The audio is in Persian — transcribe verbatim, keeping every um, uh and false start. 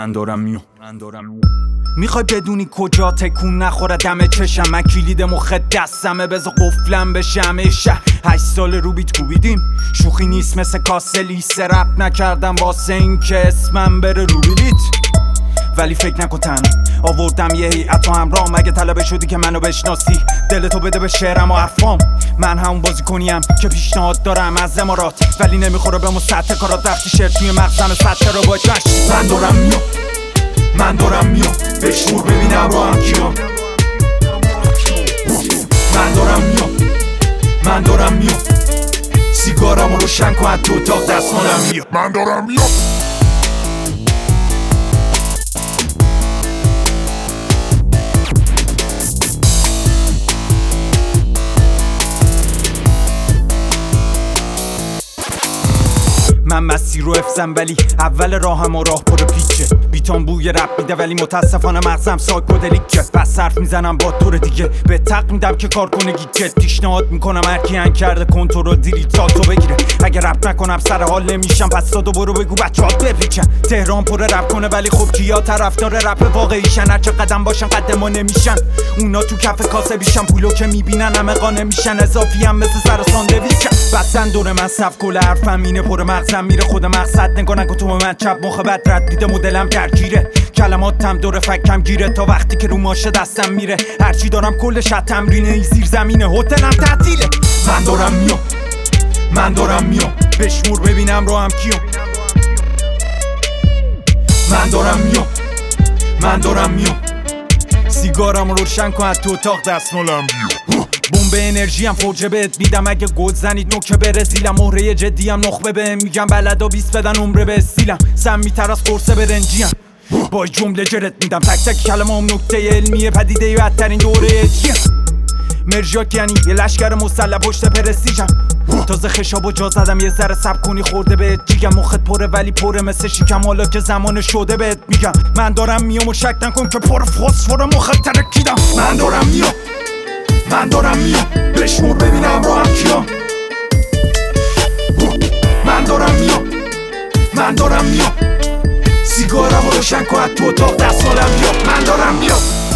من دارم میام من دارم میام میخوای بدونی کجا تکون نخوره دم چشم؟ من کلید مخ دستمه بذار قفلم بشم. ایشه هشت سال رو بیت کوبیدیم، شوخی نیست مثل کاسه لیسه. رپ نکردم واسه این که اسمم بره رو بلیت، ولی فکر نکن تنها آوردم یه هیئت و همراه. مگه طلبه شدی که منو بشناسی؟ دلتو بده به شعرم و حرفام. من همون بازی کنیم که پیشنهاد دارم از امارات، ولی نمیخوره به سطح کارات. وقتی شعر توی مغزم سطح رو باید مشت. من دارم میام من دارم میام بشمور ببینم رو هم کیام. من دارم میام من دارم میام سیگارم رو روشن کن تو اتاق دستمالم میام. من دارم میام من مسیر رو افزم ولی اول راهم و راه پر پیچه. بیتام بوی رپ میده ولی متاسفانه مغزم سایکودلیکه. بس حرف میزنم با طور دیگه به تق میدم که کار کنه گیجت. پیشنهاد میکنم هرکی هنگ کرده کنترل دیلیتاتو بگیره. اگه رپ نکنم سر حال نمیشم، پس دادو برو بگو بچه‌هات بپیچن. تهران پر رپ کنه ولی خب کیا طرفدار رپ واقعیشن؟ هر چه قدم باشن قد ما نمیشن. اونا تو کف کاسه بیشن، پولو که میبینن همه قانه میشن. اضافی هم مثل سر ساندویچ. بسن دور من صف کل حرفم اینه پر مغزم میره. خود مقصد نگاه نکن تو من چپ مخ بد رد دیده مدلم درگیره. کلماتم دور فکم گیره تا وقتی که رو ماشه دستم میره. هرچی دارم کلش تمرینه. این زیر زمینه هتلم تعطیله. من دارم میام من دارم میام بشمور ببینم رو هم کیام. من دارم میام من دارم میام سیگارم رو روشن کن تو اتاق دستمالم بیام. بمب انرژی هم فوجه بهت میدم اگه گل زنید نوکه بره زیلم. مهره جدی هم نخبه بهم میگم بلدا بیست بدن عمره به استیلم. سمی‌تر از قرصه برنجی هم با جمله جرت میدم. تک تک کلمه هم نکته علمیه پدیده بدترین دوره اجیه. مرژاک یعنی یه لشکر مسلح پشت پرستیجم. تازه خشاب و جا زدم یه ذره سب کنی خورده بهت جیگم. مخت پره ولی پره مثل شیکم، حالا که زمان شده بهت میگم. من دارم میام و شک نکن که پر فسفر مخت ترکیدم. من دارم میام من دارم میام بشمور ببینم رو هم کیام. من دارم میام من دارم میام سیگارم رو روشن کن تو اتاق دستمالم بیام. من دارم میام